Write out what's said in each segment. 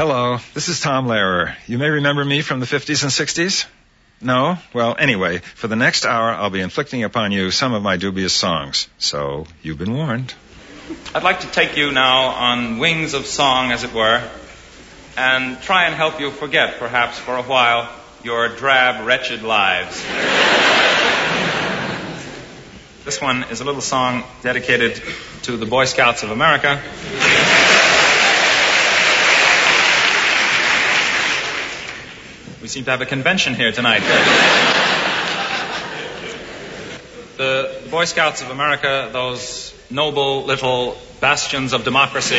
Hello, this is Tom Lehrer. You may remember me from the 50s and 60s? No? Well, anyway, for the next hour, I'll be inflicting upon you some of my dubious songs. So, you've been warned. I'd like to take you now on wings of song, as it were, and try and help you forget, perhaps for a while, your drab, wretched lives. This one is a little song dedicated to the Boy Scouts of America. We seem to have a convention here tonight. The Boy Scouts of America, those noble little bastions of democracy,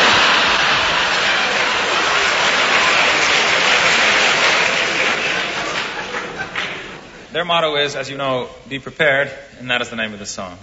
their motto is, as you know, be prepared, and that is the name of the song.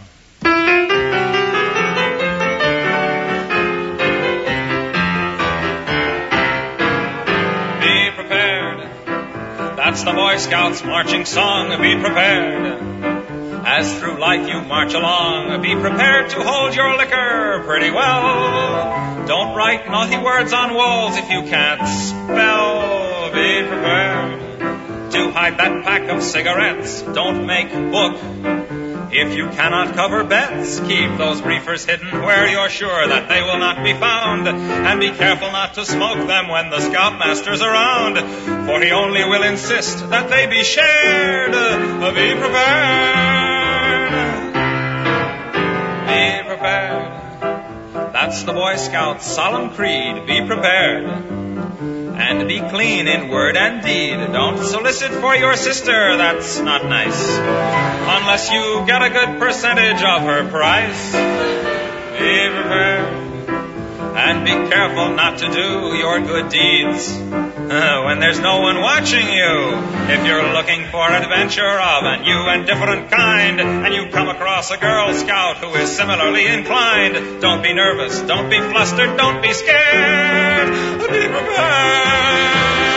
Be prepared. That's the Boy Scouts marching song. Be prepared. As through life you march along, be prepared to hold your liquor pretty well. Don't write naughty words on walls if you can't spell. Be prepared to hide that pack of cigarettes. Don't make book if you cannot cover bets. Keep those reefers hidden where you're sure that they will not be found. And be careful not to smoke them when the scoutmaster's around, for he only will insist that they be shared. Be prepared. Be prepared. That's the Boy Scout's solemn creed. Be prepared. And be clean in word and deed. Don't solicit for your sister, that's not nice, unless you get a good percentage of her price. Be prepared. And be careful not to do your good deeds when there's no one watching you. If you're looking for adventure of a new and different kind, and you come across a Girl Scout who is similarly inclined, don't be nervous, don't be flustered, don't be scared. Be prepared.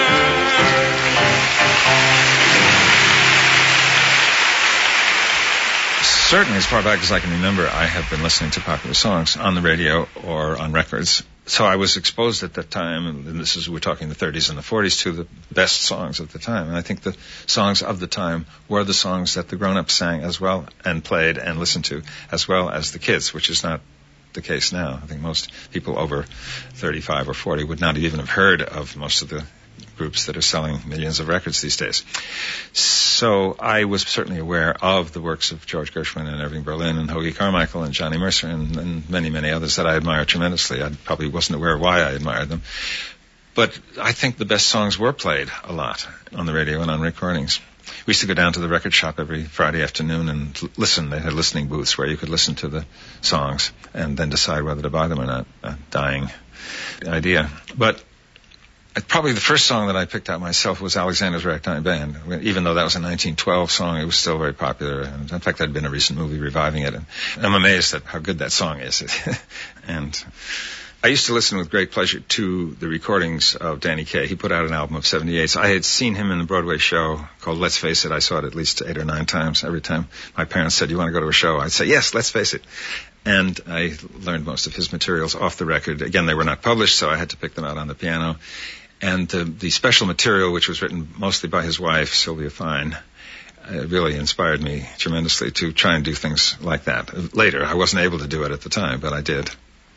Certainly, as far back as I can remember, I have been listening to popular songs on the radio or on records. So I was exposed at that time, and this is, we're talking the 30s and the 40s, to the best songs of the time. And I think the songs of the time were the songs that the grown-ups sang as well and played and listened to, as well as the kids, which is not the case now. I think most people over 35 or 40 would not even have heard of most of the groups that are selling millions of records these days. So I was certainly aware of the works of George Gershwin and Irving Berlin and Hoagy Carmichael and Johnny Mercer and many, many others that I admire tremendously. I probably wasn't aware why I admired them. But I think the best songs were played a lot on the radio and on recordings. We used to go down to the record shop every Friday afternoon and listen. They had listening booths where you could listen to the songs and then decide whether to buy them or not. A dying idea. But probably the first song that I picked out myself was Alexander's Ragtime Band. Even though that was a 1912 song, it was still very popular. And in fact, there had been a recent movie reviving it. And I'm amazed at how good that song is. And I used to listen with great pleasure to the recordings of Danny Kaye. He put out an album of 78s. I had seen him in a Broadway show called Let's Face It. I saw it at least 8 or 9 times. Every time my parents said, "You want to go to a show?" I'd say, "Yes, let's face it." And I learned most of his materials off the record. Again, they were not published, so I had to pick them out on the piano. And the special material, which was written mostly by his wife, Sylvia Fine, really inspired me tremendously to try and do things like that. Later, I wasn't able to do it at the time, but I did.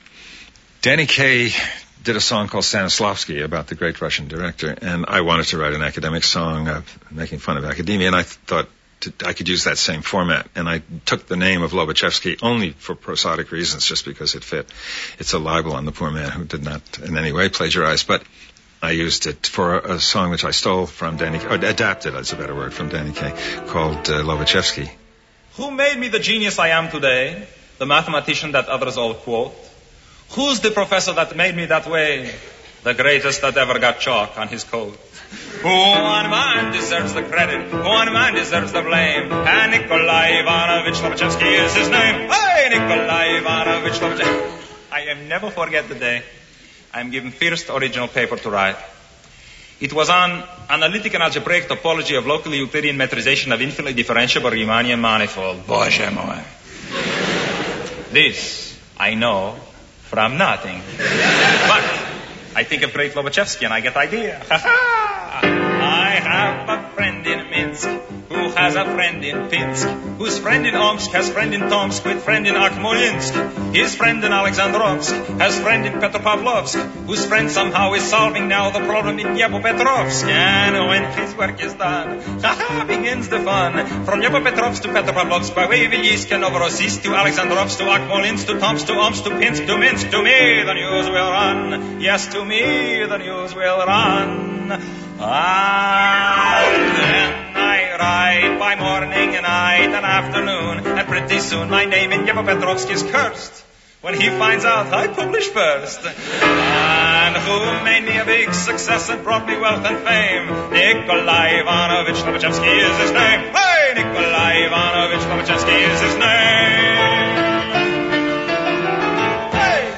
Danny Kaye did a song called Stanislavski about the great Russian director, and I wanted to write an academic song making fun of academia, and I thought I could use that same format. And I took the name of Lobachevsky only for prosodic reasons, just because it fit. It's a libel on the poor man who did not in any way plagiarize, but I used it for a song which I stole from Danny Kaye, or adapted, that's a better word, from Danny Kaye, called Lobachevsky. Who made me the genius I am today, the mathematician that others all quote? Who's the professor that made me that way, the greatest that ever got chalk on his coat? Who on man deserves the credit? Who on man deserves the blame? And Nikolai Ivanovich Lobachevsky is his name. Hey, Nikolai Ivanovich Lobachevsky. I am never forget the day I am given first original paper to write. It was on analytic and algebraic topology of locally Euclidean metrization of infinitely differentiable Riemannian manifold. Боже мой. This I know from nothing. But I think of great Lobachevsky and I get the idea. I have a friend in Minsk who has a friend in Pinsk, whose friend in Omsk has friend in Tomsk with friend in Akhmolinsk. His friend in Alexandrovsk has friend in Petropavlovsk, whose friend somehow is solving now the problem in Dnepropetrovsk. And when his work is done, begins the fun. From Dnepropetrovsk to Petropavlovsk, by way of Ilysk and Novorossiysk to Alexandrovsk to Akhmolinsk to Tomsk to Omsk to Pinsk to Minsk. To me the news will run. Yes, to me the news will run. And then I ride by morning and night and afternoon, and pretty soon my name in Dnepropetrovsk is cursed when he finds out I publish first. And who made me a big success and brought me wealth and fame? Nikolai Ivanovich Lobachevsky is his name. Hey, Nikolai Ivanovich Lobachevsky is his name. Hey!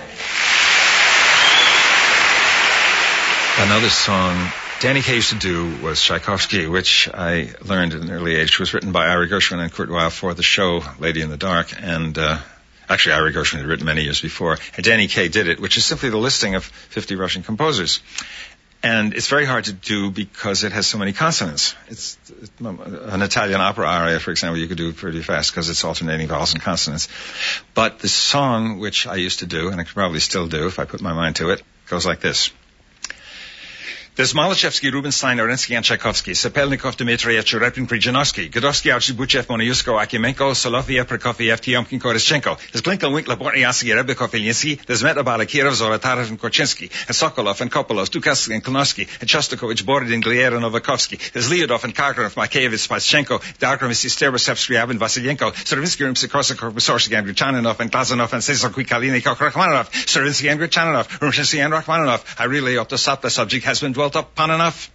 Another song Danny Kaye used to do was Tchaikovsky, which I learned at an early age. It was written by Ira Gershwin and Kurt Weill for the show Lady in the Dark, and actually Ira Gershwin had written many years before, and Danny Kaye did it, which is simply the listing of 50 Russian composers. And it's very hard to do because it has so many consonants. It's an Italian opera aria, for example, you could do pretty fast because it's alternating vowels and consonants. But the song, which I used to do, and I could probably still do if I put my mind to it, goes like this. There's Malochevsky, Rubinstein, Orensky, and Tchaikovsky, Sepelnikov, Dmitriev, Repin, Prijanovsky, Godovsky, Archibuchev, Monoyusko, Akimenko, Soloviev, Prokofiev, Tiomkin, Koryschenko. There's Blinkel, Winkler, Bortniansky, Rebekov, Ilyinsky. There's Metabala, Kirov, Zolotarev, and Korchinsky, and Sokolov, and Kopolov, Dukas, and Klonovsky, and Shostakovich, Borodin, Glier, and Novakovsky. There's Lyudov, and Karkarev, Makeyevich, Spatchenko, Darkromis, Sterbosevsky, Scriabin, Vasilenko, Stravinsky, Rimsikorsakov, Wysorsky, and Grichaninoff, and Glazanov, and Cesar Kuikalinnikov, Rachmaninoff, Stravinsky, and Grichaninoff, Rumshinsky, and Rachmaninoff. I really ought to stop. The subject has been dwelt upon enough.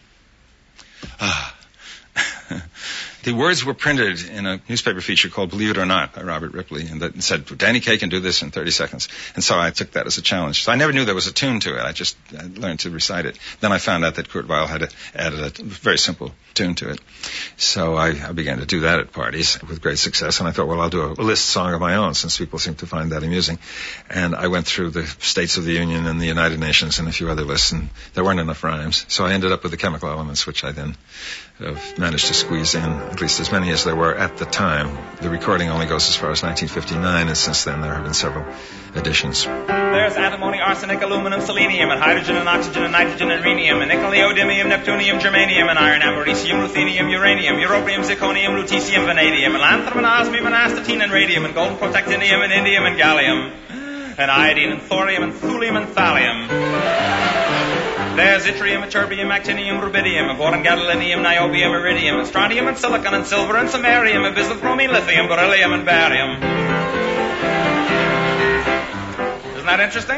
The words were printed in a newspaper feature called Believe It or Not by Robert Ripley, and that said, Danny Kaye can do this in 30 seconds. And so I took that as a challenge. So I never knew there was a tune to it. I learned to recite it. Then I found out that Kurt Weill had added a very simple tune to it. So I began to do that at parties with great success, and I thought, well, I'll do a list song of my own since people seem to find that amusing. And I went through the States of the Union and the United Nations and a few other lists, and there weren't enough rhymes. So I ended up with the Chemical Elements, which I then managed to squeeze in, at least as many as there were at the time. The recording only goes as far as 1959, and since then there have been several editions. There's antimony, arsenic, aluminum, selenium, and hydrogen, and oxygen, and nitrogen, and rhenium, and nickel, neodymium, neptunium, germanium, and iron, americium, ruthenium, uranium, europium, zirconium, lutetium, vanadium, and lanthanum, and osmium, and astatine, and radium, and golden protactinium, and indium, and gallium, and iodine, and thorium, and thulium, and thallium. There's yttrium, terbium, actinium, rubidium, boron, gadolinium, niobium, iridium, strontium, and silicon, and silver, and samarium, abyssal, bromine, lithium, beryllium, and barium. Isn't that interesting?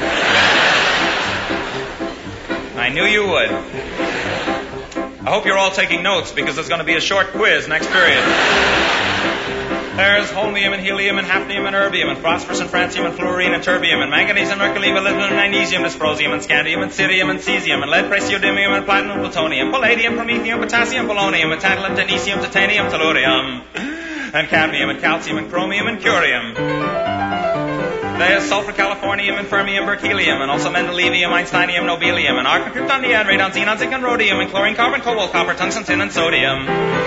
I knew you would. I hope you're all taking notes because there's going to be a short quiz next period. There's holmium and helium and hafnium and erbium and phosphorus and francium and fluorine and terbium and manganese and mercury, molybdenum and magnesium, dysprosium and scandium and cerium and cesium and lead, praseodymium and platinum, plutonium, palladium, promethium, potassium, polonium, and tantalum, technetium, titanium, tellurium, and cadmium and calcium and chromium and curium. There's sulfur, californium, and fermium, berkelium, and also mendelevium, einsteinium, nobelium, and argon, krypton, neon, radon, xenon, zinc, and rhodium, and chlorine, carbon, cobalt, copper, tungsten, tin, and sodium.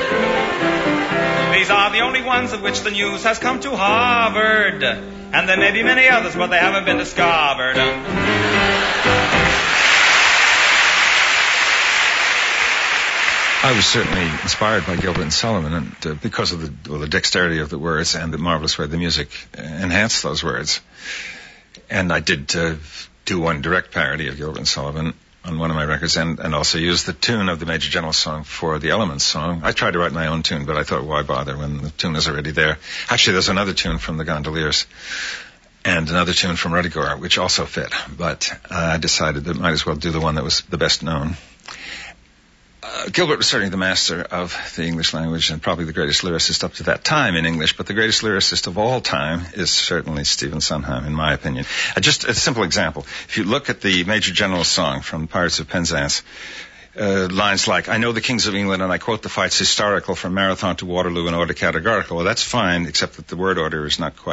These are the only ones of which the news has come to Harvard. And there may be many others, but they haven't been discovered. I was certainly inspired by Gilbert and Sullivan, and because of the dexterity of the words and the marvelous way the music enhanced those words. And I did do one direct parody of Gilbert and Sullivan on one of my records, and also used the tune of the Major General song for the Elements song. I tried to write my own tune, but I thought, why bother when the tune is already there? Actually, there's another tune from the Gondoliers and another tune from Ruddigore, which also fit, but I decided that I might as well do the one that was the best known. Gilbert was certainly the master of the English language and probably the greatest lyricist up to that time in English, but the greatest lyricist of all time is certainly Stephen Sondheim, in my opinion. Just a simple example. If you look at the Major General song from Pirates of Penzance, lines like, I know the kings of England, and I quote the fights historical from Marathon to Waterloo in order categorical. Well, that's fine, except that the word order is not quite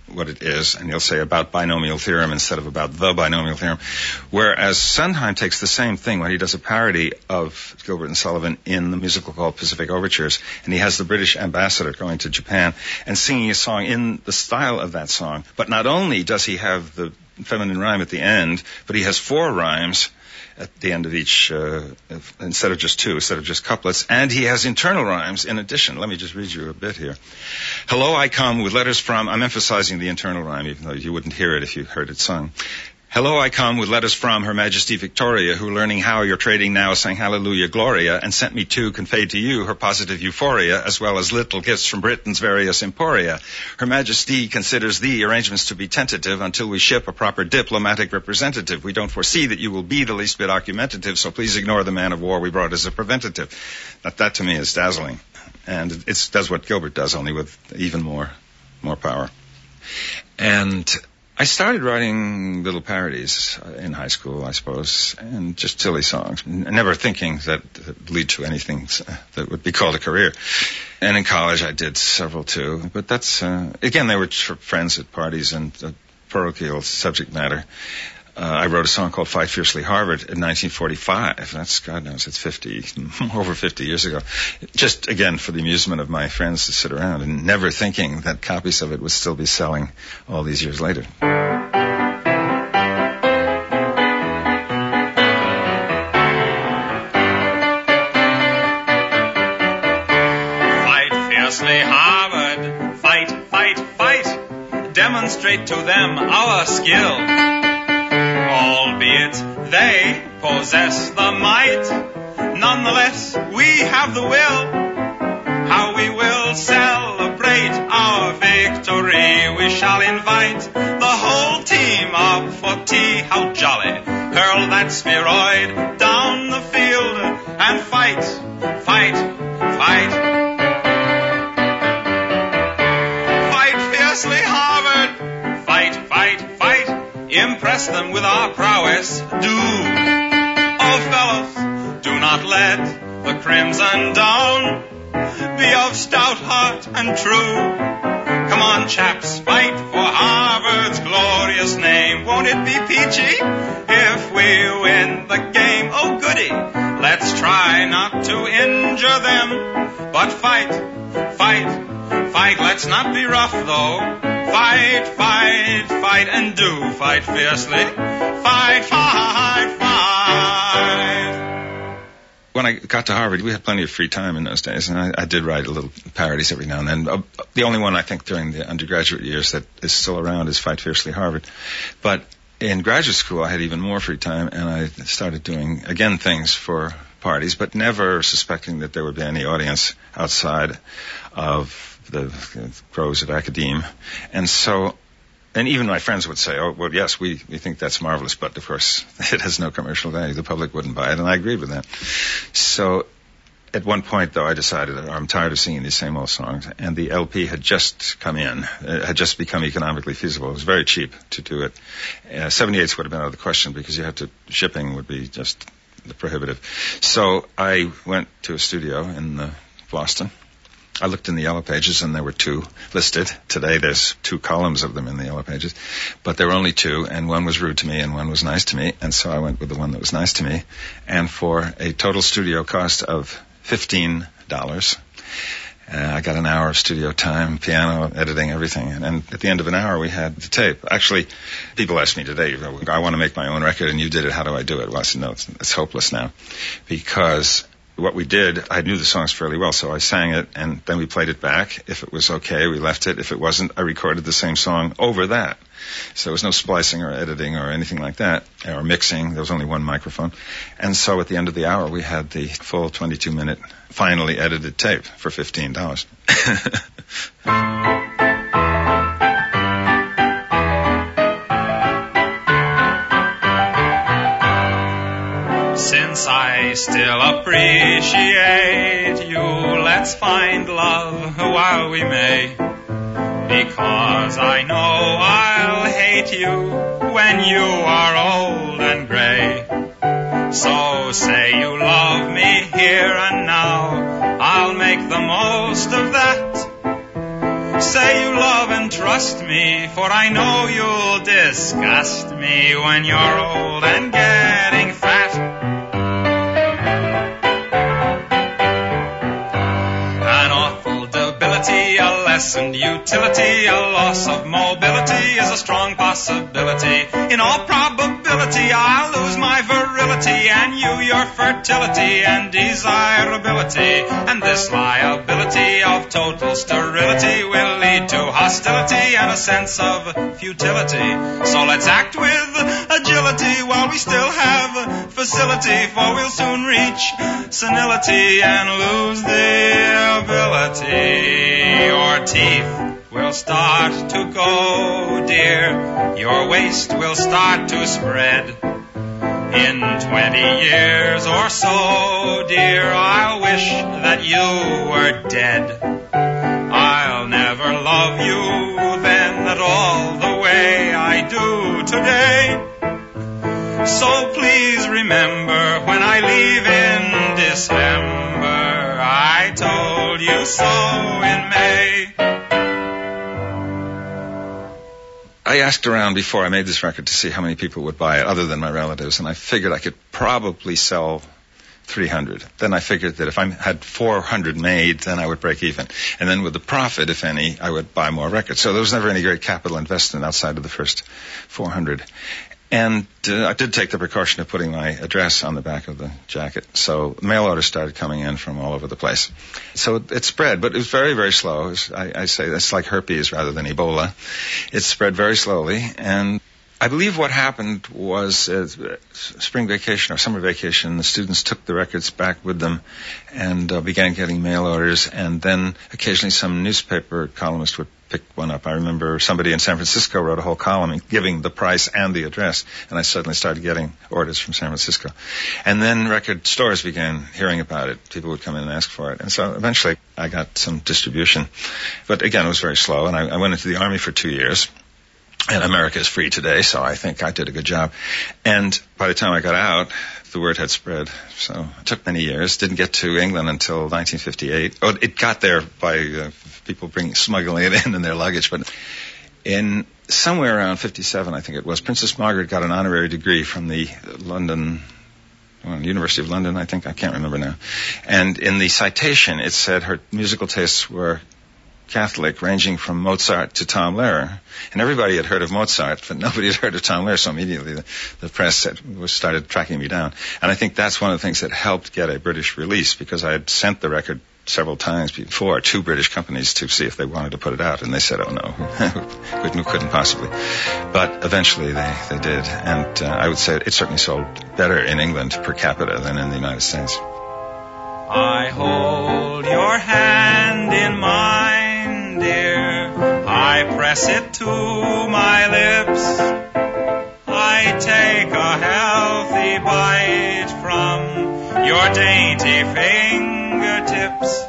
what it is, and he'll say about binomial theorem instead of about the binomial theorem. Whereas Sondheim takes the same thing when he does a parody of Gilbert and Sullivan in the musical called Pacific Overtures, and he has the British ambassador going to Japan and singing a song in the style of that song. But not only does he have the feminine rhyme at the end, but he has 4 rhymes at the end of each, instead of just 2, instead of just couplets, and he has internal rhymes in addition. Let me just read you a bit here. Hello, I come with letters from, I'm emphasizing the internal rhyme, even though you wouldn't hear it if you heard it sung. Hello, I come with letters from Her Majesty Victoria, who learning how you're trading now sang Hallelujah Gloria, and sent me to convey to you her positive euphoria, as well as little gifts from Britain's various emporia. Her Majesty considers the arrangements to be tentative until we ship a proper diplomatic representative. We don't foresee that you will be the least bit argumentative, so please ignore the man of war we brought as a preventative. That to me is dazzling. And it does what Gilbert does, only with even more power. And I started writing little parodies in high school, I suppose, and just silly songs, never thinking that it would lead to anything that would be called a career. And in college I did several too, but that's, again, they were friends at parties and parochial subject matter. I wrote a song called Fight Fiercely Harvard in 1945. That's, God knows, it's over 50 years ago. Just, again, for the amusement of my friends to sit around and never thinking that copies of it would still be selling all these years later. Fight fiercely, Harvard. Fight, fight, fight. Demonstrate to them our skill. Albeit they possess the might, nonetheless we have the will. How we will celebrate our victory, we shall invite the whole team up for tea. How jolly, hurl that spheroid down the field and fight, fight, fight. Fight fiercely, Harvard, fight, fight, fight. Impress them with our prowess, do. Oh, fellows, do not let the crimson down. Be of stout heart and true. Come on, chaps, fight for Harvard's glorious name. Won't it be peachy if we win the game? Oh, goody, let's try not to injure them. But fight, fight, fight. Let's not be rough, though. Fight, fight, fight, and do fight fiercely. Fight, fight, fight. When I got to Harvard, we had plenty of free time in those days, and I did write a little parodies every now and then. The only one I think during the undergraduate years that is still around is Fight Fiercely Harvard. But in graduate school, I had even more free time, and I started doing, again, things for parties, but never suspecting that there would be any audience outside of the crows of academe. And so, and even my friends would say, oh, well, yes, we think that's marvelous, but of course it has no commercial value. The public wouldn't buy it, and I agreed with that. So at one point, though, I decided I'm tired of singing these same old songs, and the LP had just come in. It had just become economically feasible. It was very cheap to do it. 78s would have been out of the question because shipping would be just prohibitive. So I went to a studio in Boston. I looked in the Yellow Pages, and there were 2 listed. Today, there's 2 columns of them in the Yellow Pages. But there were only 2, and one was rude to me, and one was nice to me. And so I went with the one that was nice to me. And for a total studio cost of $15, I got an hour of studio time, piano, editing, everything. And at the end of an hour, we had the tape. Actually, people ask me today, I want to make my own record, and you did it. How do I do it? Well, I said, no, it's hopeless now. Because what we did, I knew the songs fairly well, so I sang it, and then we played it back. If it was okay, we left it. If it wasn't, I recorded the same song over that. So there was no splicing or editing or anything like that, or mixing. There was only one microphone. And so at the end of the hour, we had the full 22-minute finally edited tape for $15. Since I still appreciate you, let's find love while we may. Because I know I'll hate you when you are old and gray. So say you love me here and now, I'll make the most of that. Say you love and trust me, for I know you'll disgust me when you're old and getting fat. An awful debility, a lessened utility, a loss of mobility is a strong possibility. In all probability, I'll lose my virility, and you your fertility and desirability. And this liability of total sterility will lead to hostility and a sense of futility. So let's act with agility while we still have facility, for we'll soon reach senility and lose the ability. Your teeth will start to go, dear. Your waist will start to spread. In 20 years or so, dear, I'll wish that you were dead. I'll never love you then at all the way I do today. So please remember, when I leave in December, I told you so in May. I asked around before I made this record to see how many people would buy it other than my relatives, and I figured I could probably sell 300. Then I figured that if I had 400 made, then I would break even. And then with the profit, if any, I would buy more records. So there was never any great capital investment outside of the first 400. And I did take the precaution of putting my address on the back of the jacket. So mail orders started coming in from all over the place. So it spread, but it was very, very slow. I say that's like herpes rather than Ebola. It spread very slowly. And I believe what happened was spring vacation or summer vacation, the students took the records back with them and began getting mail orders. And then occasionally some newspaper columnist would pick one up. I remember somebody in San Francisco wrote a whole column giving the price and the address, and I suddenly started getting orders from San Francisco. And then record stores began hearing about it. People would come in and ask for it. And so eventually I got some distribution. But again, it was very slow, and I went into the Army for 2 years. And America is free today, so I think I did a good job. And by the time I got out, the word had spread. So it took many years. Didn't get to England until 1958. Oh, it got there by people smuggling it in their luggage. But in somewhere around 57, I think it was, Princess Margaret got an honorary degree from the University of London, I think. I can't remember now. And in the citation, it said her musical tastes were Catholic, ranging from Mozart to Tom Lehrer. And everybody had heard of Mozart, but nobody had heard of Tom Lehrer, so immediately the press started tracking me down. And I think that's one of the things that helped get a British release, because I had sent the record several times before to British companies to see if they wanted to put it out, and they said, oh no, we couldn't possibly. But eventually they did, and I would say it certainly sold better in England per capita than in the United States. I hold your hand in mine, dear. I press it to my lips. I take a healthy bite from your dainty fingertips.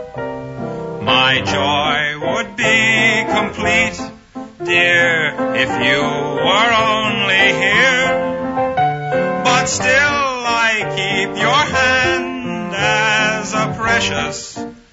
My joy would be complete, dear, if you were only here. But still I keep your hand as a precious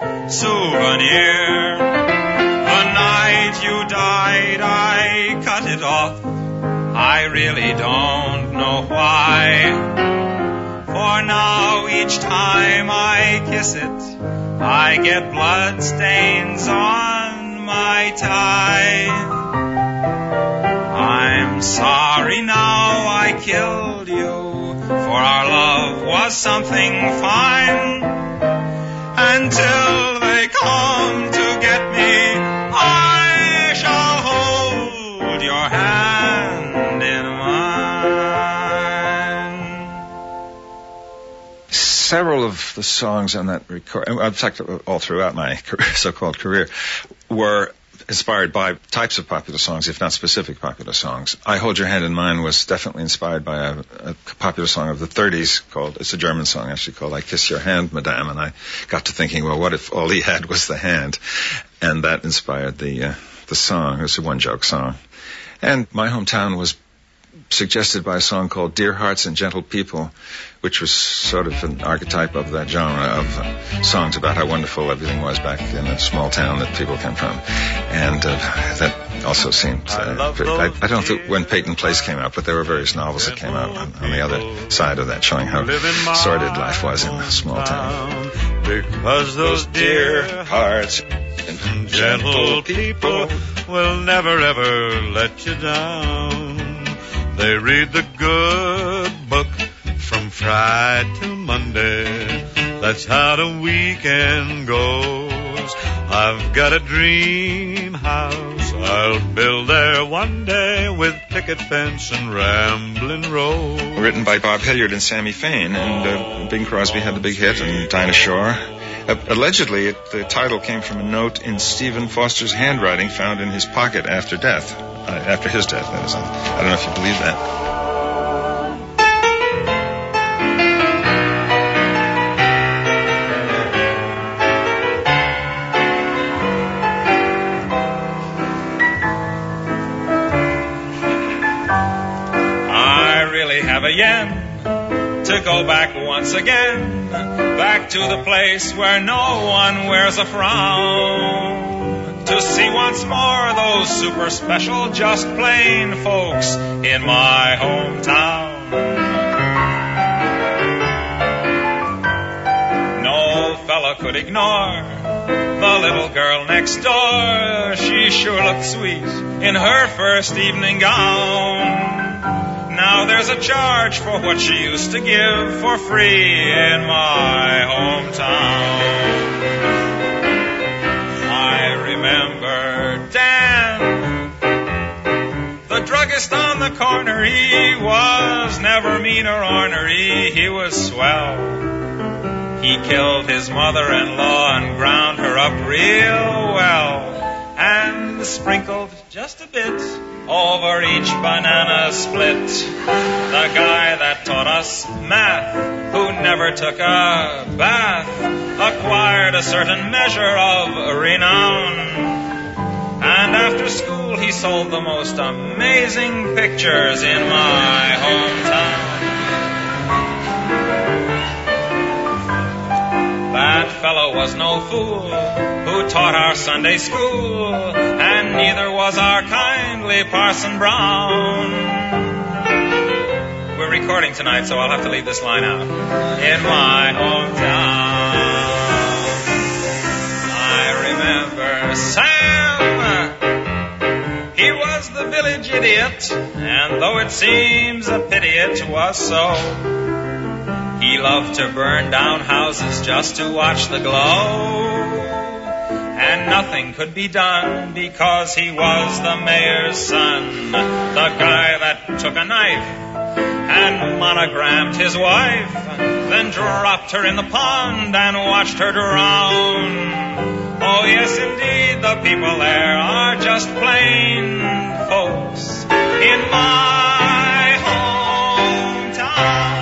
souvenir. The night you died, I cut it off. I really don't know why. For now, each time I kiss it, I get blood stains on my tie. I'm sorry now I killed you, for our love was something fine. Until they come to get me, I shall hold your hand in mine. Several of the songs on that recording, in fact, all throughout my so-called career, were inspired by types of popular songs, if not specific popular songs. I Hold Your Hand in Mine was definitely inspired by a popular song of the 30s it's a German song actually, called I Kiss Your Hand, Madame, and I got to thinking, well, what if all he had was the hand? And that inspired the song. It was a one-joke song. And My Hometown was suggested by a song called Dear Hearts and Gentle People, which was sort of an archetype of that genre of songs about how wonderful everything was back in a small town that people came from. And that also seemed... I don't think when Peyton Place came out, but there were various novels that came out on the other side of that, showing how sordid life was in a small town. Because those dear hearts and gentle people will never ever let you down. They read the good book from Friday till Monday. That's how the weekend goes. I've got a dream house I'll build there one day with picket fence and rambling road. Written by Bob Hilliard and Sammy Fain, and Bing Crosby had the big hit, and Dinah Shore. Allegedly, the title came from a note in Stephen Foster's handwriting found in his pocket after death. After his death, that is. I don't know if you believe that. Have a yen to go back once again, back to the place where no one wears a frown, to see once more those super special, just plain folks in my hometown. No fella could ignore the little girl next door. She sure looked sweet in her first evening gown. Now there's a charge for what she used to give for free in my hometown. I remember Dan, the druggist on the corner. He was never mean or ornery. He was swell. He killed his mother-in-law and ground her up real well, and sprinkled just a bit over each banana split. The guy that taught us math, who never took a bath, acquired a certain measure of renown. And after school he sold the most amazing pictures in my hometown. That fellow was no fool who taught our Sunday school, and neither was our kindly Parson Brown. We're recording tonight, so I'll have to leave this line out. In my hometown, I remember Sam. He was the village idiot, and though it seems a pity it was so, he loved to burn down houses just to watch the glow. And nothing could be done because he was the mayor's son, the guy that took a knife and monogrammed his wife, then dropped her in the pond and watched her drown. Oh yes, indeed, the people there are just plain folks in my hometown.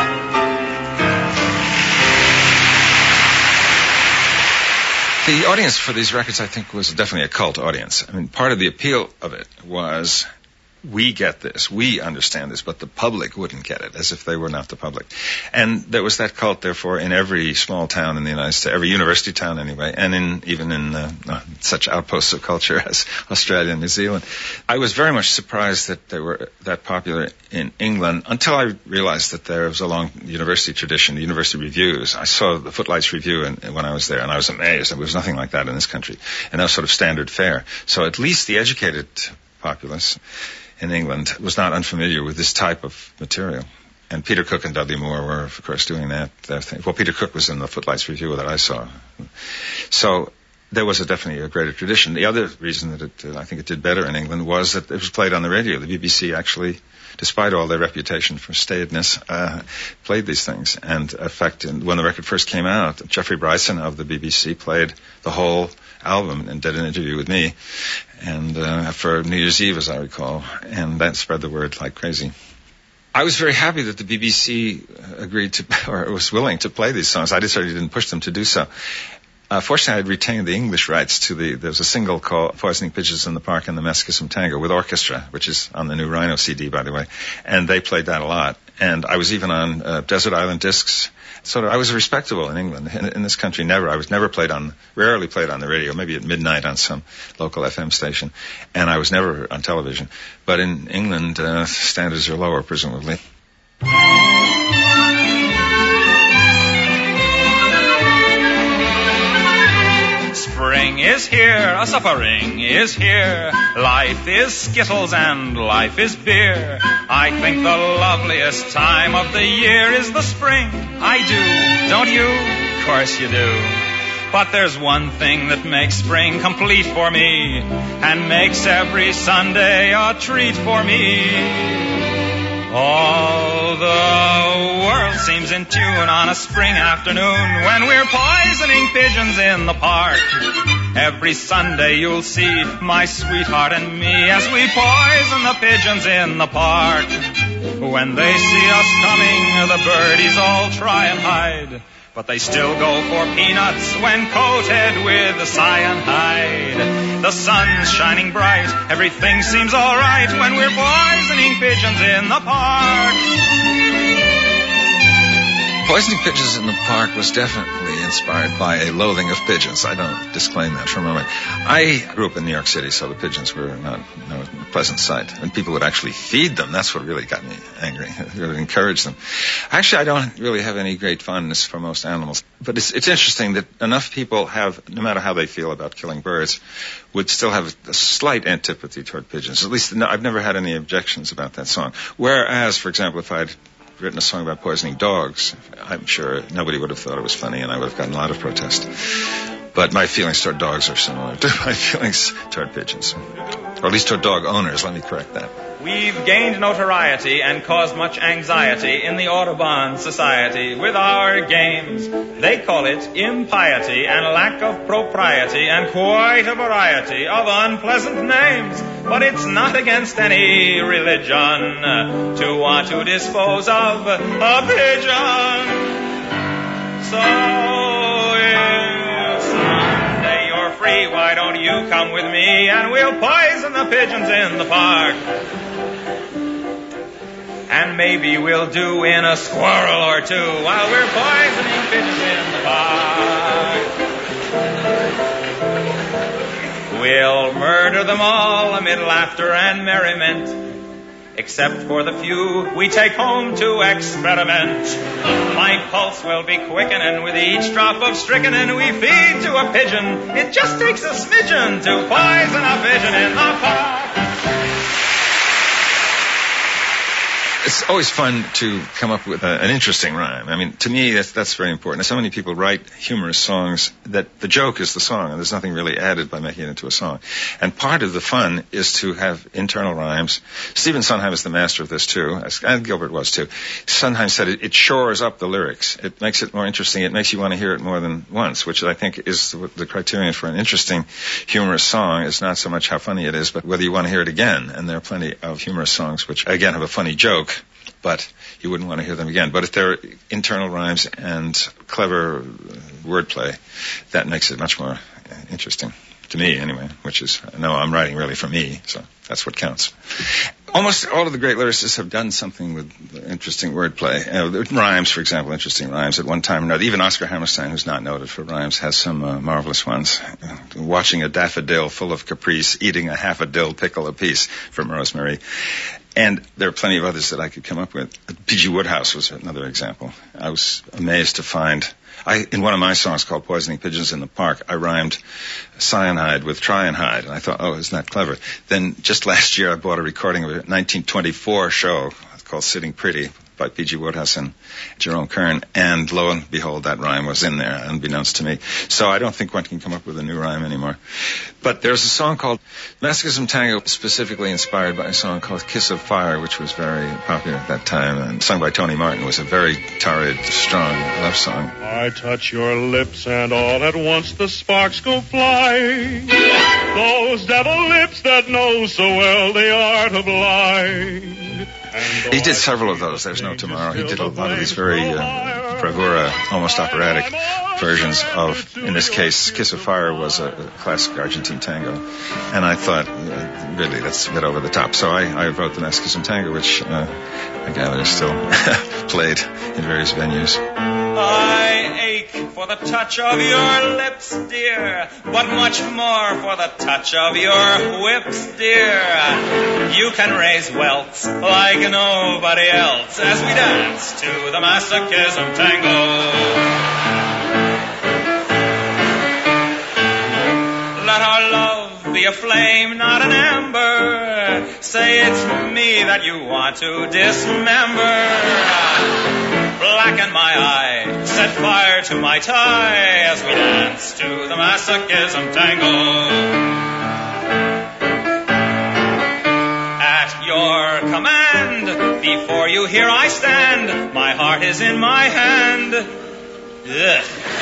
The audience for these records, I think, was definitely a cult audience. I mean, part of the appeal of it was, we get this, we understand this, but the public wouldn't get it, as if they were not the public. And there was that cult, therefore, in every small town in the United States, every university town anyway, and even in such outposts of culture as Australia and New Zealand. I was very much surprised that they were that popular in England until I realized that there was a long university tradition, the university reviews. I saw the Footlights Review when I was there, and I was amazed. There was nothing like that in this country, and that was sort of standard fare. So at least the educated populace in England was not unfamiliar with this type of material. And Peter Cook and Dudley Moore were, of course, doing that thing. Well, Peter Cook was in the Footlights Review that I saw. So there was definitely a greater tradition. The other reason that I think it did better in England was that it was played on the radio. The BBC actually, despite all their reputation for staidness, played these things. And in fact, when the record first came out, Geoffrey Bryson of the BBC played the whole album and did an interview with me, and for New Year's Eve, as I recall, and that spread the word like crazy. I was very happy that the BBC agreed to, or was willing to play these songs. I certainly didn't push them to do so. Fortunately, I'd retained the English rights to there's a single called Poisoning Pigeons in the Park and the Masochism Tango with orchestra, which is on the new Rhino CD, by the way. And they played that a lot. And I was even on Desert Island Discs. So I was respectable in England. In this country, never. I was rarely played on the radio, maybe at midnight on some local FM station. And I was never on television. But in England, standards are lower, presumably. Spring is here, a suffering is here. Life is Skittles and life is beer. I think the loveliest time of the year is the spring. I do, don't you? Of course you do. But there's one thing that makes spring complete for me, and makes every Sunday a treat for me. All the world seems in tune on a spring afternoon when we're poisoning pigeons in the park. Every Sunday you'll see my sweetheart and me as we poison the pigeons in the park. When they see us coming, the birdies all try and hide, but they still go for peanuts when coated with cyanide. The sun's shining bright, everything seems all right when we're poisoning pigeons in the park. Poisoning Pigeons in the Park was definitely inspired by a loathing of pigeons. I don't disclaim that for a moment. I grew up in New York City, so the pigeons were not a pleasant sight. And people would actually feed them. That's what really got me angry. They would encourage them. Actually, I don't really have any great fondness for most animals. But it's interesting that enough people have, no matter how they feel about killing birds, would still have a slight antipathy toward pigeons. At least I've never had any objections about that song. Whereas, for example, if I'd written a song about poisoning dogs, I'm sure nobody would have thought it was funny, and I would have gotten a lot of protest. But my feelings toward dogs are similar to my feelings toward pigeons. Or at least toward dog owners, let me correct that. We've gained notoriety and caused much anxiety in the Audubon Society with our games. They call it impiety and lack of propriety and quite a variety of unpleasant names. But it's not against any religion to want to dispose of a pigeon. So if Sunday you're free, why don't you come with me and we'll poison the pigeons in the park? And maybe we'll do in a squirrel or two while we're poisoning pigeons in the park. We'll murder them all amid laughter and merriment, except for the few we take home to experiment. My pulse will be quickening with each drop of strychnine we feed to a pigeon. It just takes a smidgen to poison a pigeon in the park. It's always fun to come up with an interesting rhyme. I mean, to me, that's very important. So many people write humorous songs that the joke is the song, and there's nothing really added by making it into a song. And part of the fun is to have internal rhymes. Stephen Sondheim is the master of this, too, and Gilbert was, too. Sondheim said it shores up the lyrics. It makes it more interesting. It makes you want to hear it more than once, which I think is the criterion for an interesting, humorous song. Is not so much how funny it is, but whether you want to hear it again. And there are plenty of humorous songs which, again, have a funny joke, but you wouldn't want to hear them again. But if they're internal rhymes and clever wordplay, that makes it much more interesting. To me, anyway, which is, no, I'm writing really for me, so that's what counts. Almost all of the great lyricists have done something with interesting wordplay. Rhymes, for example, interesting rhymes at one time or another. Even Oscar Hammerstein, who's not noted for rhymes, has some marvelous ones. Watching a daffodil full of caprice, eating a half a dill pickle apiece, from Rosemary. And there are plenty of others that I could come up with. P.G. Wodehouse was another example. I was amazed to find... in one of my songs called Poisoning Pigeons in the Park, I rhymed cyanide with try and hide. And I thought, oh, isn't that clever? Then just last year I bought a recording of a 1924 show called Sitting Pretty by P.G. Wodehouse and Jerome Kern. And lo and behold, that rhyme was in there, unbeknownst to me. So I don't think one can come up with a new rhyme anymore. But there's a song called Masochism Tango, specifically inspired by a song called Kiss of Fire, which was very popular at that time, and sung by Tony Martin. Was a very torrid, strong love song. I touch your lips and all at once the sparks go flying. Those devil lips that know so well the art of lying. He did several of those. There's No Tomorrow. He did a lot of these very bravura, almost operatic versions of, in this case, Kiss of Fire was a classic Argentine tango. And I thought, really, that's a bit over the top. So I wrote the Masochism Tango, which I gather is still played in various venues. I ache for the touch of your lips, dear, but much more for the touch of your whips, dear. You can raise welts like nobody else as we dance to the Masochism Tango. Let our love be a flame, not an ember. Say it's me that you want to dismember. Blacken my eye, set fire to my tie as we dance to the Masochism Tango. At your command, before you here I stand. My heart is in my hand. Ugh.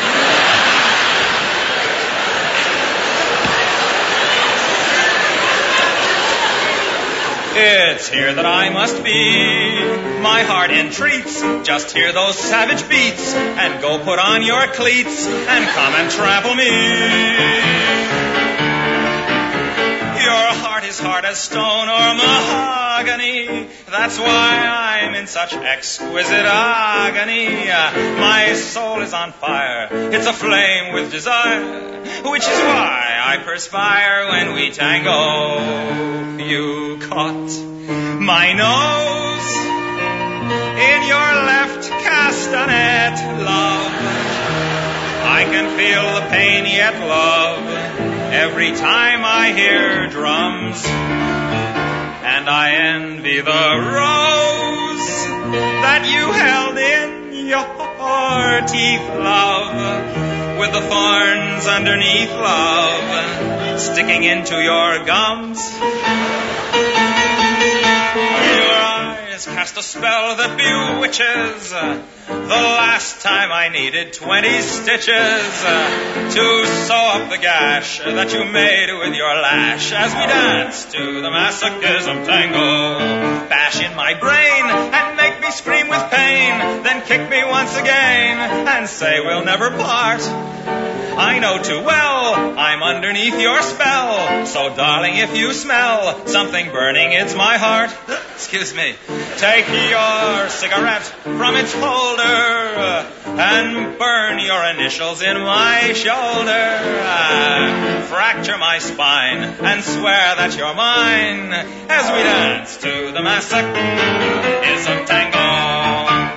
It's here that I must be. My heart entreats. Just hear those savage beats, and go put on your cleats, and come and trample me. Your heart is hard as stone or mahogany. That's why I'm in such exquisite agony. My soul is on fire. It's aflame with desire, which is why I perspire when we tango. You caught my nose in your left castanet, love. I can feel the pain yet, love, every time I hear drums. And I envy the rose that you held in your teeth, love, with the thorns underneath, love, sticking into your gums. Your eyes cast a spell that bewitches. The last time I needed 20 stitches to sew up the gash that you made with your lash as we dance to the Masochism Tango. Bash in my brain and make me scream with pain, then kick me once again and say we'll never part. I know too well I'm underneath your spell, so darling, if you smell something burning, it's my heart. Excuse me. Take your cigarette from its holder and burn your initials in my shoulder. Fracture my spine and swear that you're mine as we dance to the Masochism Tango.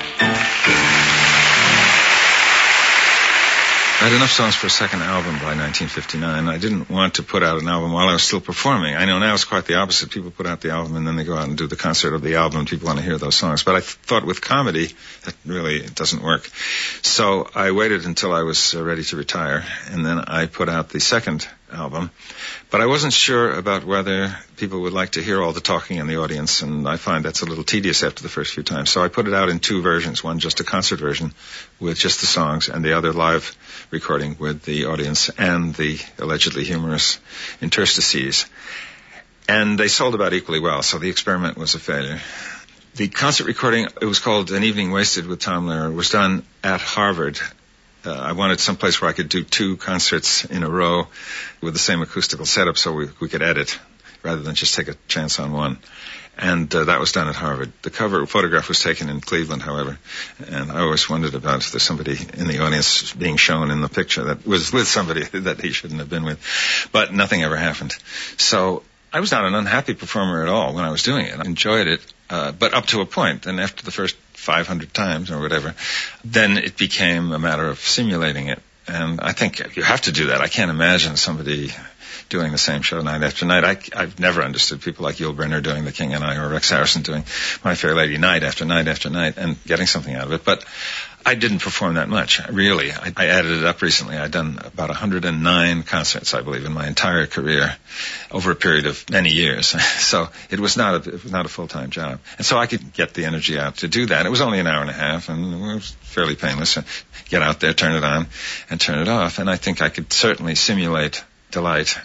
I had enough songs for a second album by 1959. I didn't want to put out an album while I was still performing. I know now it's quite the opposite. People put out the album and then they go out and do the concert of the album and people want to hear those songs. But I thought with comedy, that really doesn't work. So I waited until I was ready to retire, and then I put out the second album. But I wasn't sure about whether people would like to hear all the talking in the audience, and I find that's a little tedious after the first few times. So I put it out in two versions, one just a concert version with just the songs, and the other live recording with the audience and the allegedly humorous interstices. And they sold about equally well, so the experiment was a failure. The concert recording, it was called An Evening Wasted with Tom Lehrer, was done at Harvard. I wanted someplace where I could do two concerts in a row with the same acoustical setup so we could edit rather than just take a chance on one. And that was done at Harvard. The cover photograph was taken in Cleveland, however, and I always wondered about if there's somebody in the audience being shown in the picture that was with somebody that he shouldn't have been with. But nothing ever happened. So I was not an unhappy performer at all when I was doing it. I enjoyed it, but up to a point. And after the first 500 times or whatever, then it became a matter of simulating it. And I think you have to do that. I can't imagine somebody doing the same show night after night. I've never understood people like Yul Brynner doing The King and I, or Rex Harrison doing My Fair Lady night after night after night and getting something out of it. But I didn't perform that much, really. I added it up recently. I'd done about 109 concerts, I believe, in my entire career over a period of many years. So it was not a full-time job. And so I could get the energy out to do that. It was only an hour and a half, and it was fairly painless. Get out there, turn it on, and turn it off. And I think I could certainly simulate delight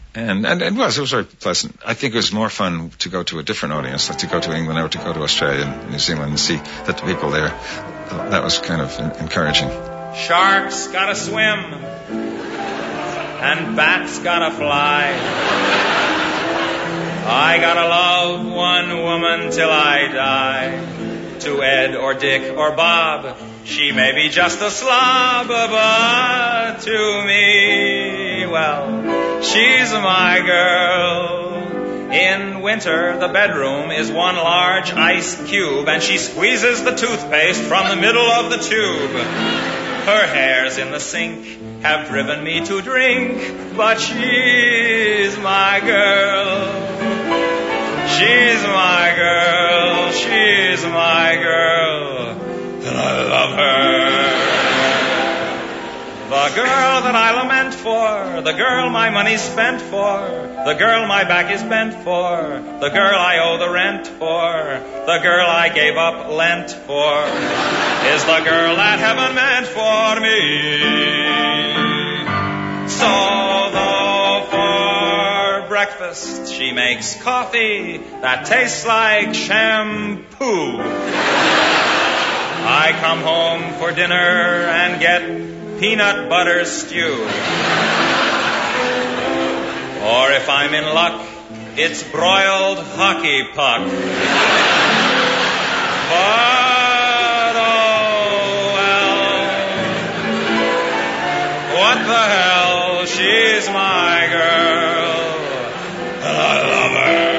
And it was very pleasant. I think it was more fun to go to a different audience, like to go to England or to go to Australia and New Zealand and see that the people there, that was kind of encouraging. Sharks gotta swim, and bats gotta fly. I gotta love one woman till I die. To Ed or Dick or Bob, she may be just a slob, but to me, well, she's my girl. In winter, the bedroom is one large ice cube, and she squeezes the toothpaste from the middle of the tube. Her hairs in the sink have driven me to drink, but she's my girl. She's my girl, she's my girl, and I love her. The girl that I lament for, the girl my money's spent for, the girl my back is bent for, the girl I owe the rent for, the girl I gave up Lent for, is the girl that heaven meant for me. So though for breakfast she makes coffee that tastes like shampoo, I come home for dinner and get peanut butter stew. Or if I'm in luck, it's broiled hockey puck. But oh well, what the hell, she's my girl, and I love her.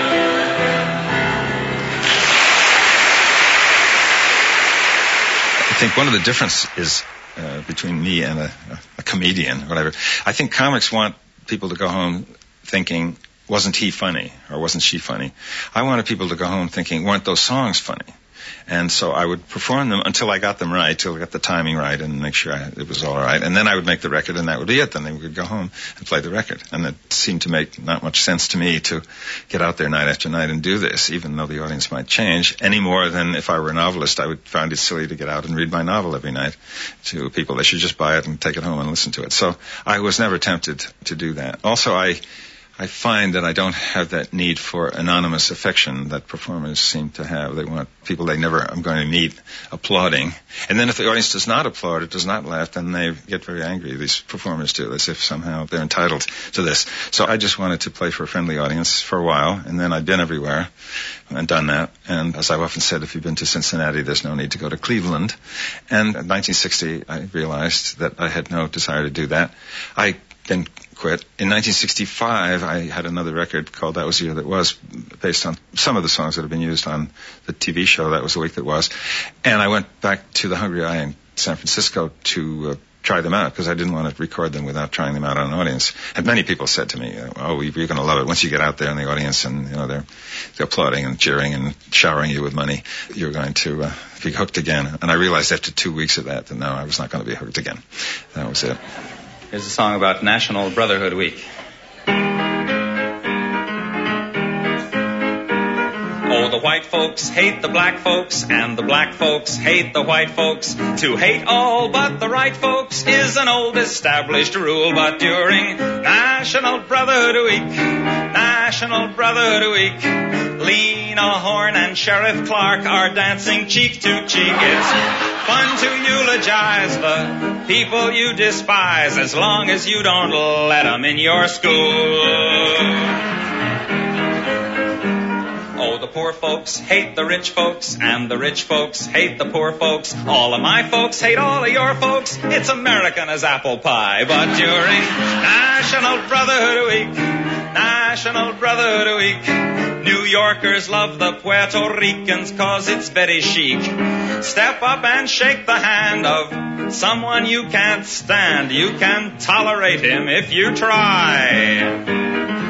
I think one of the differences between me and a comedian, or whatever, I think comics want people to go home thinking, wasn't he funny, or wasn't she funny? I wanted people to go home thinking, weren't those songs funny? And so I would perform them until I got them right, till I got the timing right and make sure it was all right. And then I would make the record, and that would be it. Then they would go home and play the record. And it seemed to make not much sense to me to get out there night after night and do this, even though the audience might change, any more than if I were a novelist, I would find it silly to get out and read my novel every night to people. They should just buy it and take it home and listen to it. So I was never tempted to do that. Also, I find that I don't have that need for anonymous affection that performers seem to have. They want people they never am going to meet applauding. And then if the audience does not applaud, it does not laugh, then they get very angry. These performers do, as if somehow they're entitled to this. So I just wanted to play for a friendly audience for a while, and then I'd been everywhere and done that. And as I've often said, if you've been to Cincinnati, there's no need to go to Cleveland. And in 1960, I realized that I had no desire to do that. I then quit. In 1965, I had another record called That Was the Year That Was, based on some of the songs that had been used on the TV show That Was the Week That Was. And I went back to the Hungry Eye in San Francisco to try them out, because I didn't want to record them without trying them out on an audience. And many people said to me, oh, you're going to love it. Once you get out there in the audience and, they're applauding and cheering and showering you with money, you're going to be hooked again. And I realized after 2 weeks of that no, I was not going to be hooked again. That was it. Here's a song about National Brotherhood Week. Oh, the white folks hate the black folks, and the black folks hate the white folks. To hate all but the right folks is an old established rule, but during National Brotherhood Week, National Brotherhood Week, Lena Horne and Sheriff Clark are dancing cheek to cheek. It's fun to eulogize the people you despise, as long as you don't let them in your school. Oh, the poor folks hate the rich folks, and the rich folks hate the poor folks. All of my folks hate all of your folks. It's American as apple pie. But during National Brotherhood Week, National Brotherhood Week, New Yorkers love the Puerto Ricans 'cause it's very chic. Step up and shake the hand of someone you can't stand. You can tolerate him if you try.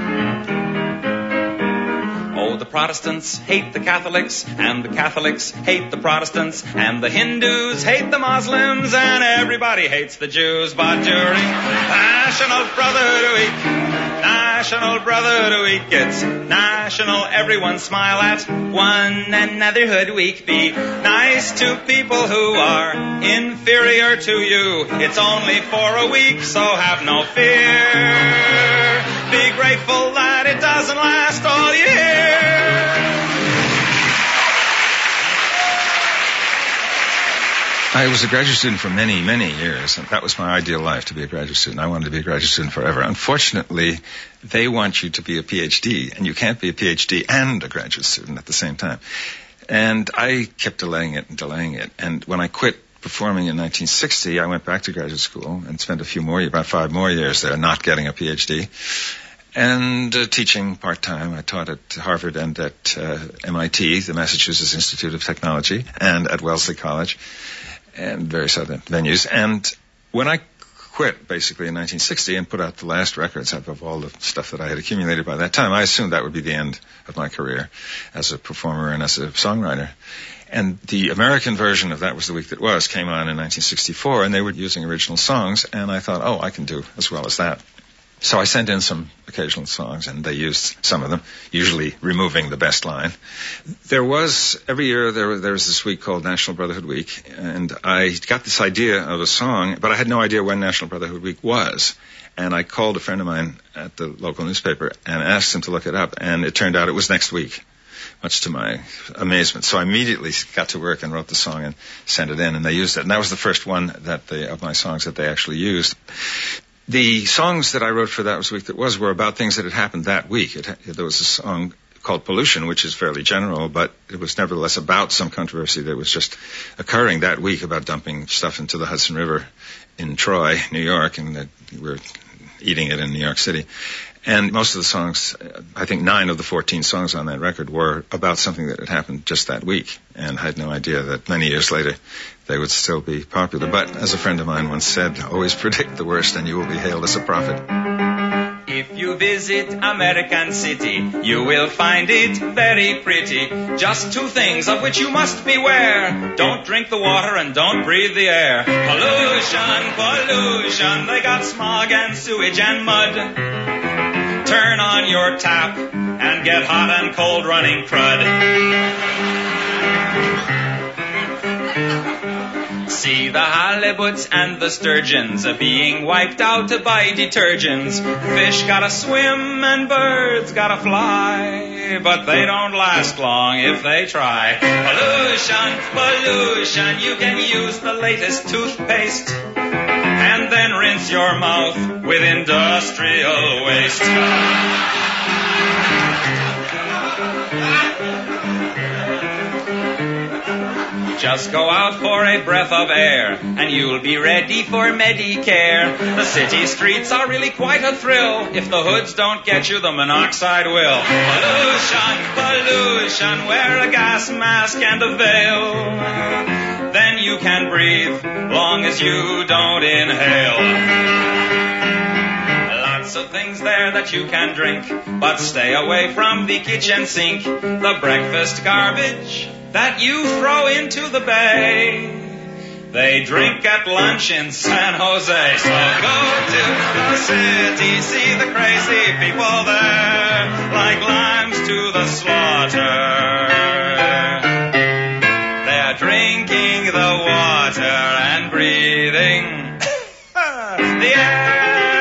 Oh, the Protestants hate the Catholics, and the Catholics hate the Protestants, and the Hindus hate the Muslims, and everybody hates the Jews. But during National Brotherhood Week, National Brotherhood Week, it's national, everyone smile at one anotherhood week. Be nice to people who are inferior to you. It's only for a week, so have no fear. Be grateful that it doesn't last all year. I was a graduate student for many, many years, and that was my ideal life, to be a graduate student. I wanted to be a graduate student forever. Unfortunately, they want you to be a PhD, and you can't be a PhD and a graduate student at the same time. And I kept delaying it. And when I quit performing in 1960, I went back to graduate school and spent about 5 more years there not getting a PhD. And teaching part-time. I taught at Harvard and at MIT, the Massachusetts Institute of Technology, and at Wellesley College, and various other venues. And when I quit, basically, in 1960 and put out the last records of all the stuff that I had accumulated by that time, I assumed that would be the end of my career as a performer and as a songwriter. And the American version of That Was the Week That Was came on in 1964, and they were using original songs, and I thought, I can do as well as that. So I sent in some occasional songs, and they used some of them, usually removing the best line. Every year there was this week called National Brotherhood Week, and I got this idea of a song, but I had no idea when National Brotherhood Week was. And I called a friend of mine at the local newspaper and asked him to look it up, and it turned out it was next week, much to my amazement. So I immediately got to work and wrote the song and sent it in, and they used it. And that was the first one of my songs that they actually used. The songs that I wrote for That Was the Week That Was were about things that had happened that week. There was a song called Pollution, which is fairly general, but it was nevertheless about some controversy that was just occurring that week about dumping stuff into the Hudson River in Troy, New York, and that we're eating it in New York City. And most of the songs, I think 9 of the 14 songs on that record, were about something that had happened just that week, and I had no idea that many years later they would still be popular. But as a friend of mine once said, always predict the worst and you will be hailed as a prophet. If you visit American City, you will find it very pretty. Just 2 things of which you must beware. Don't drink the water and don't breathe the air. Pollution, pollution, they got smog and sewage and mud. Turn on your tap and get hot and cold running crud. See the halibuts and the sturgeons being wiped out by detergents. Fish gotta swim and birds gotta fly, but they don't last long if they try. Pollution, pollution, you can use the latest toothpaste and then rinse your mouth with industrial waste. Just go out for a breath of air, and you'll be ready for Medicare. The city streets are really quite a thrill. If the hoods don't get you, the monoxide will. Pollution, pollution, wear a gas mask and a veil. Then you can breathe, long as you don't inhale. Lots of things there that you can drink, but stay away from the kitchen sink. The breakfast garbage that you throw into the bay, they drink at lunch in San Jose. So go to the city, see the crazy people there, like lambs to the slaughter. They're drinking the water and breathing the air.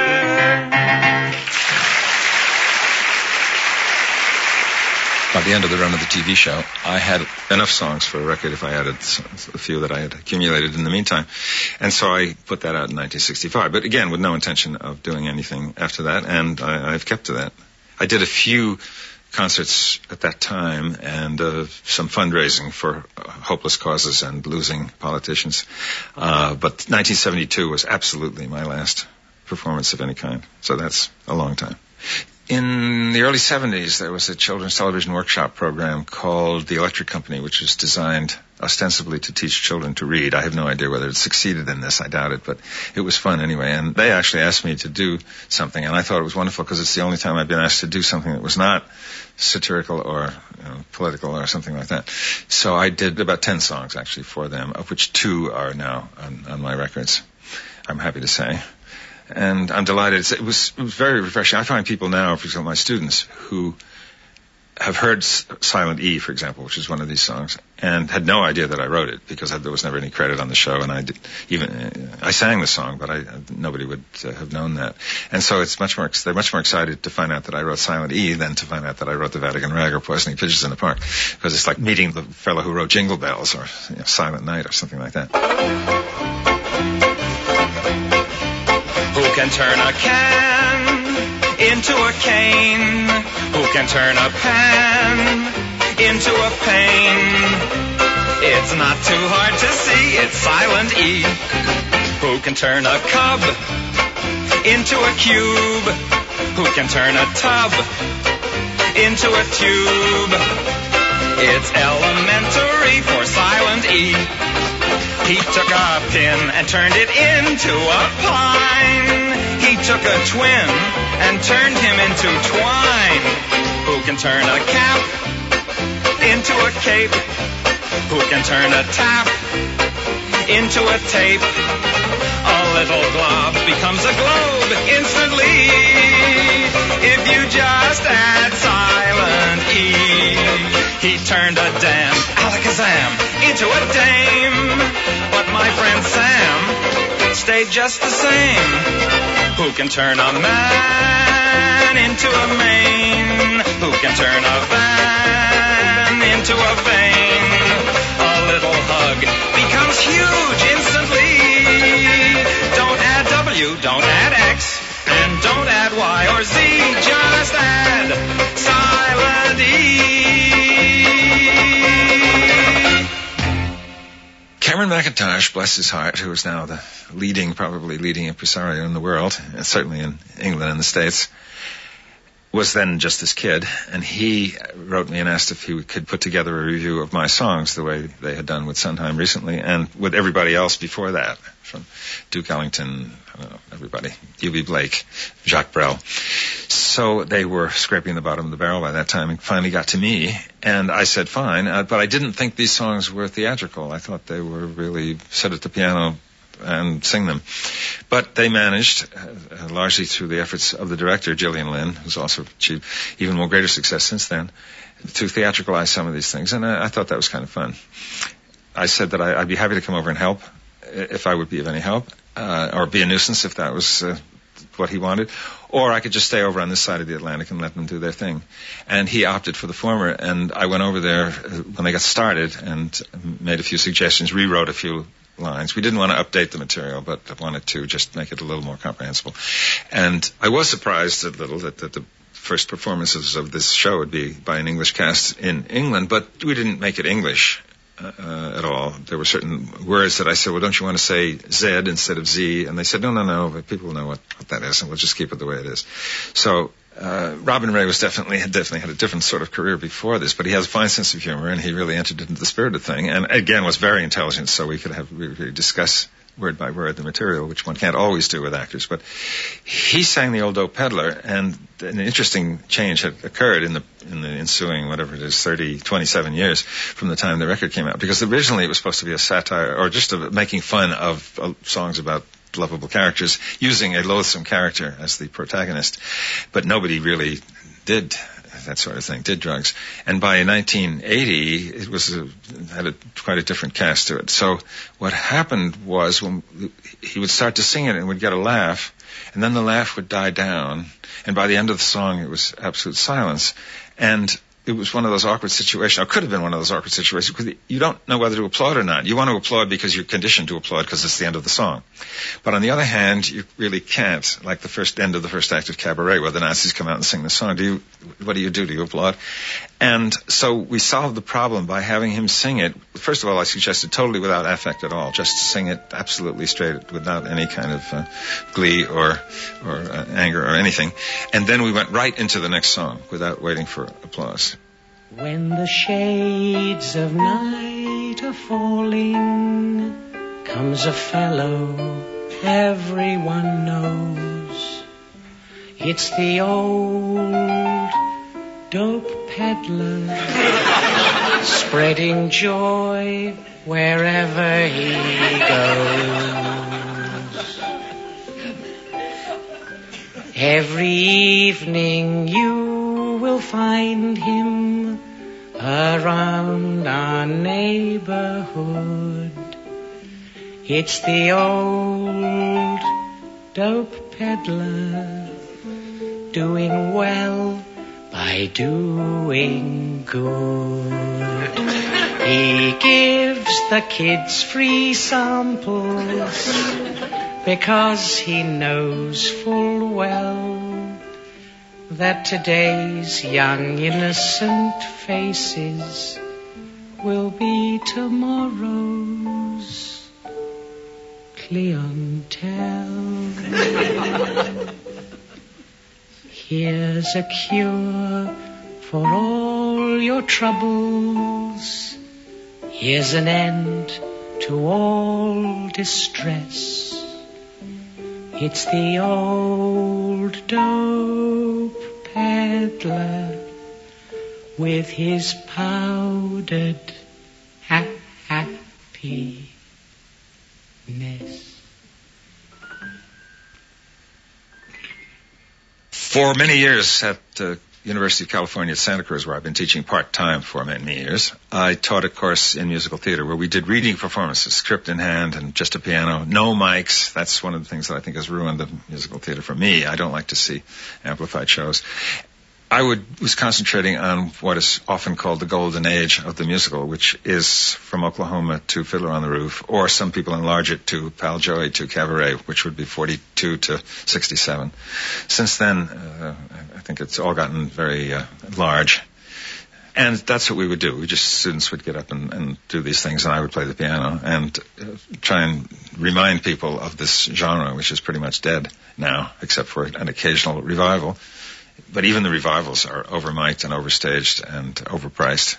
By the end of the run of the TV show, I had enough songs for a record if I added a few that I had accumulated in the meantime. And so I put that out in 1965, but again, with no intention of doing anything after that, and I've kept to that. I did a few concerts at that time and some fundraising for hopeless causes and losing politicians. But 1972 was absolutely my last performance of any kind, so that's a long time. In the early 70s, there was a children's television workshop program called The Electric Company, which was designed ostensibly to teach children to read. I have no idea whether it succeeded in this. I doubt it, but it was fun anyway. And they actually asked me to do something, and I thought it was wonderful because it's the only time I've been asked to do something that was not satirical or political or something like that. So I did about 10 songs, actually, for them, of which 2 are now on my records, I'm happy to say. And I'm delighted. It was very refreshing. I find people now, for example, my students, who have heard Silent E, for example, which is one of these songs, and had no idea that I wrote it because there was never any credit on the show, and I sang the song, but nobody would have known that. And so they're much more excited to find out that I wrote Silent E than to find out that I wrote The Vatican Rag or Poisoning Pigeons in the Park, because it's like meeting the fellow who wrote Jingle Bells or Silent Night or something like that. Who can turn a can into a cane? Who can turn a pan into a pain? It's not too hard to see, it's Silent E. Who can turn a cub into a cube? Who can turn a tub into a tube? It's elementary for Silent E. He took a pin and turned it into a pine. He took a twin and turned him into twine. Who can turn a cap into a cape? Who can turn a tap into a tape? A little glob becomes a globe instantly if you just add Silent E. He turned a damn alakazam into a dame, but my friend Sam stayed just the same. Who can turn a man into a mane? Who can turn a van into a vein? A little hug becomes huge instantly. Don't add W, don't add X, and don't add Y or Z. Just add Silent E. Cameron Mackintosh, bless his heart, who is now the probably leading impresario in the world, and certainly in England and the States, was then just this kid, and he wrote me and asked if he could put together a review of my songs the way they had done with Sondheim recently, and with everybody else before that, from Duke Ellington, everybody, U.B. Blake, Jacques Brel. So they were scraping the bottom of the barrel by that time and finally got to me, and I said fine, but I didn't think these songs were theatrical. I thought they were really sit at the piano and sing them. But they managed, largely through the efforts of the director, Gillian Lynn, who's also achieved even more greater success since then, to theatricalize some of these things, and I thought that was kind of fun. I said that I'd be happy to come over and help, if I would be of any help, or be a nuisance if that was what he wanted, or I could just stay over on this side of the Atlantic and let them do their thing. And he opted for the former, and I went over there when they got started and made a few suggestions, rewrote a few lines. We didn't want to update the material, but I wanted to just make it a little more comprehensible. And I was surprised a little that the first performances of this show would be by an English cast in England, but we didn't make it English at all. There were certain words that I said, well, don't you want to say Z instead of Z? And they said, no, but people know what that is, and we'll just keep it the way it is. So Robin Ray definitely had a different sort of career before this, but he has a fine sense of humor, and he really entered into the spirit of the thing, and again was very intelligent, so we could discuss word by word the material, which one can't always do with actors. But he sang The Old Dope Peddler, and an interesting change had occurred in the ensuing, 27 years from the time the record came out, because originally it was supposed to be a satire, or just making fun of songs about lovable characters, using a loathsome character as the protagonist. But nobody really did that sort of thing, did drugs. And by 1980, it had quite a different cast to it. So what happened was, when he would start to sing it and would get a laugh, and then the laugh would die down, and by the end of the song it was absolute silence. And it was one of those awkward situations, or could have been one of those awkward situations, because you don't know whether to applaud or not. You want to applaud because you're conditioned to applaud because it's the end of the song. But on the other hand, you really can't, like the end of the first act of Cabaret, where the Nazis come out and sing the song. What do you do? Do you applaud? And so we solved the problem by having him sing it. First of all, I suggested totally without affect at all. Just sing it absolutely straight, without any kind of glee or anger or anything. And then we went right into the next song without waiting for applause. When the shades of night are falling, comes a fellow everyone knows. It's the old dope peddler, spreading joy wherever he goes. Every evening you will find him around our neighborhood. It's the old dope peddler doing well by doing good. He gives the kids free samples because he knows full well that today's young innocent faces will be tomorrow's clientele. Here's a cure for all your troubles. Here's an end to all distress. It's the old dope peddler with his powdered happiness. For many years at University of California at Santa Cruz, where I've been teaching part-time for many years, I taught a course in musical theater where we did reading performances, script in hand and just a piano, no mics. That's one of the things that I think has ruined the musical theater for me. I don't like to see amplified shows. I was concentrating on what is often called the golden age of the musical, which is from Oklahoma to Fiddler on the Roof, or some people enlarge it to Pal Joey to Cabaret, which would be 42 to 67. Since then, I think it's all gotten very large. And that's what we would do. Students would get up and do these things, and I would play the piano and try and remind people of this genre, which is pretty much dead now, except for an occasional revival. But even the revivals are overmiked and overstaged and overpriced.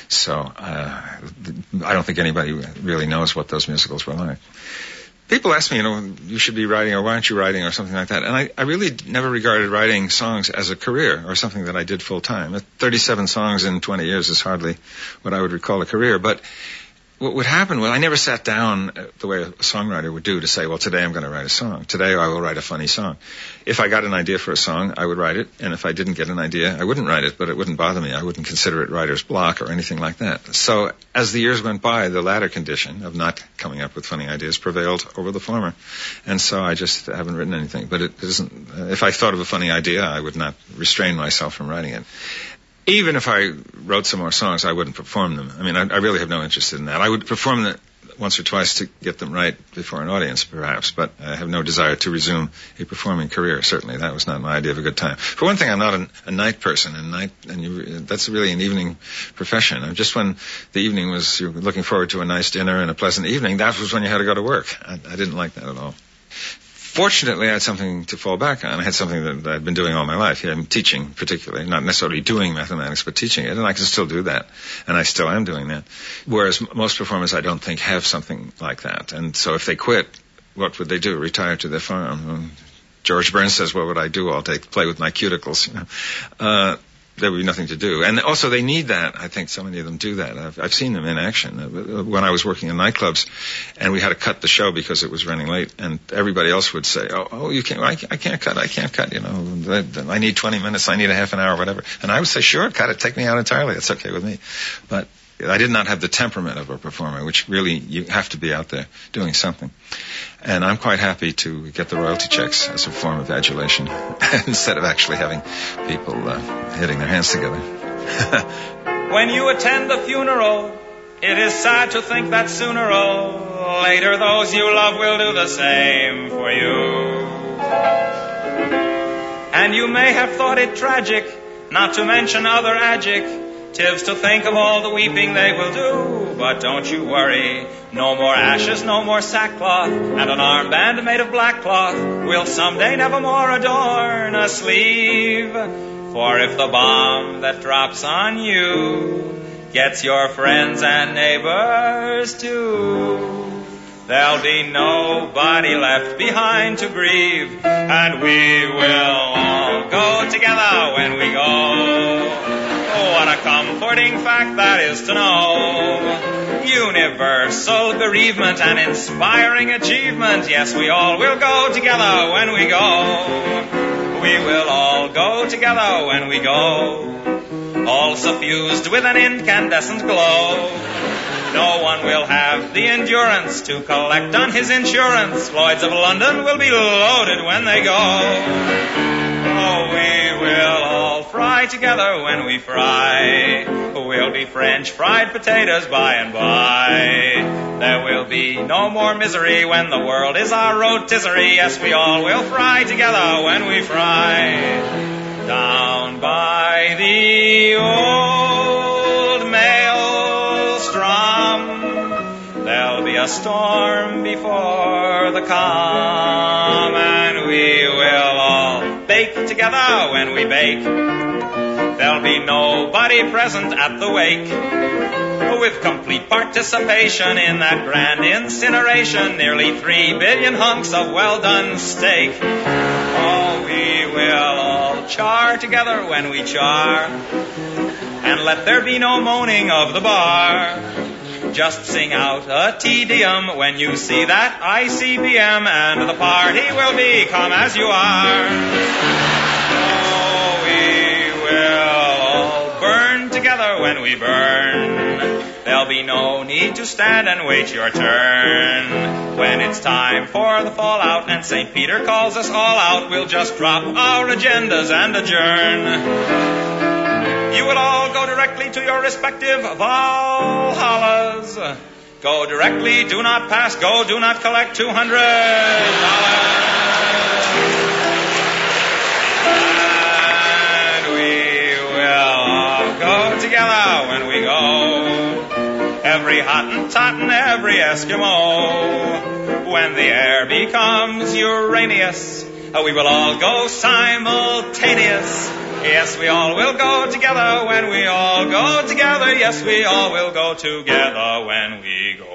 So I don't think anybody really knows what those musicals were like. People ask me, you should be writing, or why aren't you writing, or something like that. And I really never regarded writing songs as a career or something that I did full time. 37 songs in 20 years is hardly what I would recall a career. But what would happen was I never sat down the way a songwriter would do to say, well, today I'm going to write a song. Today I will write a funny song. If I got an idea for a song, I would write it. And if I didn't get an idea, I wouldn't write it, but it wouldn't bother me. I wouldn't consider it writer's block or anything like that. So as the years went by, the latter condition of not coming up with funny ideas prevailed over the former. And so I just haven't written anything. But it isn't, if I thought of a funny idea, I would not restrain myself from writing it. Even if I wrote some more songs, I wouldn't perform them. I mean, I really have no interest in that. I would perform them once or twice to get them right before an audience, perhaps, but I have no desire to resume a performing career, certainly. That was not my idea of a good time. For one thing, I'm not a night person, and that's really an evening profession. Just when the evening was, you were looking forward to a nice dinner and a pleasant evening, that was when you had to go to work. I didn't like that at all. Fortunately, I had something to fall back on. I had something that I'd been doing all my life. I'm teaching, particularly, not necessarily doing mathematics, but teaching it, and I can still do that, and I still am doing that. Whereas most performers, I don't think, have something like that. And so if they quit, what would they do? Retire to their farm? George Burns says, what would I do all day? Play with my cuticles. There would be nothing to do. And also they need that. I think so many of them do that. I've seen them in action. When I was working in nightclubs and we had to cut the show because it was running late, and everybody else would say, oh, you can't, I can't cut, I need 20 minutes, I need a half an hour, whatever. And I would say, sure, cut it, take me out entirely, it's okay with me. But I did not have the temperament of a performer, which really you have to be out there doing something. And I'm quite happy to get the royalty checks as a form of adulation instead of actually having people hitting their hands together. When you attend the funeral, it is sad to think that sooner or later those you love will do the same for you. And you may have thought it tragic, not to mention other adjectives, to think of all the weeping they will do. But don't you worry, no more ashes, no more sackcloth, and an armband made of black cloth will someday nevermore adorn a sleeve. For if the bomb that drops on you gets your friends and neighbors too, there'll be nobody left behind to grieve, and we will all go together when we go. Oh, what a comforting fact that is to know. Universal bereavement and inspiring achievement. Yes, we all will go together when we go. We will all go together when we go, all suffused with an incandescent glow. No one will have the endurance to collect on his insurance. Lloyd's of London will be loaded when they go. Oh, we will all fry together when we fry. We'll be French fried potatoes by and by. There will be no more misery when the world is our rotisserie. Yes, we all will fry together when we fry. Down by the old maelstrom, there'll be a storm before the calm, and we will all bake together when we bake. There'll be nobody present at the wake, with complete participation in that grand incineration, nearly 3 billion hunks of well-done steak. Oh, we will all char together when we char, and let there be no moaning of the bar. Just sing out a Te Deum when you see that ICBM, and the party will be come as you are. Oh, we will all burn together when we burn. There'll be no need to stand and wait your turn. When it's time for the fallout and St. Peter calls us all out, we'll just drop our agendas and adjourn. You will all go directly to your respective Valhallas. Go directly, do not pass, go, do not collect $200. And we will all go together when we go. Every Hottentot and every Eskimo. When the air becomes Uranus, we will all go simultaneous. Yes, we all will go together when we all go together. Yes, we all will go together when we go.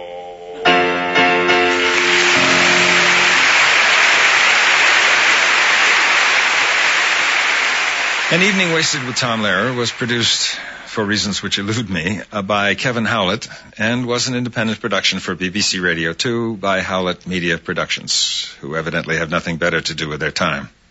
An Evening Wasted with Tom Lehrer was produced, for reasons which elude me, by Kevin Howlett, and was an independent production for BBC Radio 2 by Howlett Media Productions, who evidently have nothing better to do with their time.